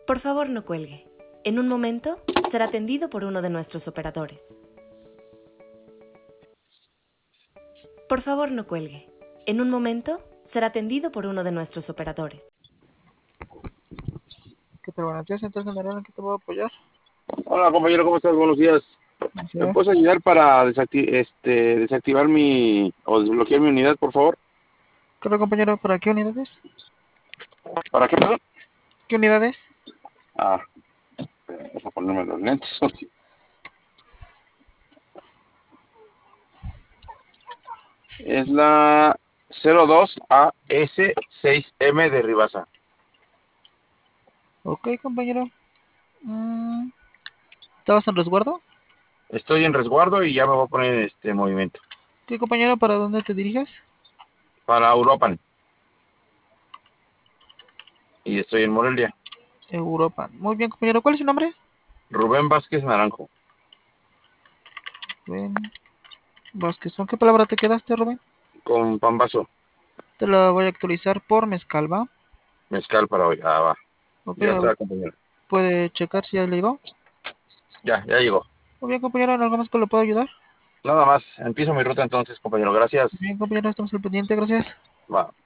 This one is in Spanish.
Por favor, no cuelgue. En un momento será atendido por uno de nuestros operadores. Por favor, no cuelgue. En un momento será atendido por uno de nuestros operadores. ¿Qué tal? Buenos días, entonces, general, ¿en qué te puedo apoyar? Hola compañero, ¿cómo estás? Buenos días. ¿Me Gracias. puedes ayudar para desactivar o desbloquear mi unidad, por favor? Claro, compañero, ¿para qué unidades? ¿Para qué, perdón? ¿Qué unidades? Ah, vamos a ponerme los lentes. Es la 02AS6M de Ribasa. Ok, compañero. ¿Estabas en resguardo? Estoy en resguardo y ya me voy a poner este movimiento. ¿Qué, compañero, para dónde te diriges? Para Europa. Y estoy en Morelia. Europa. Muy bien, compañero. ¿Cuál es su nombre? Rubén Vázquez Naranjo. Rubén Vázquez. ¿Con qué palabra te quedaste, Rubén? Con Pambazo. Te la voy a actualizar por mezcal, ¿va? Mezcal para hoy. Ah, va. Ok, Ya está, compañero. ¿puede checar si ya le llegó? Ya llegó. Muy bien, compañero. ¿En algo más que lo puedo ayudar? Nada más. Empiezo mi ruta entonces, compañero. Gracias. Muy bien, compañero. Estamos al pendiente. Gracias. Va.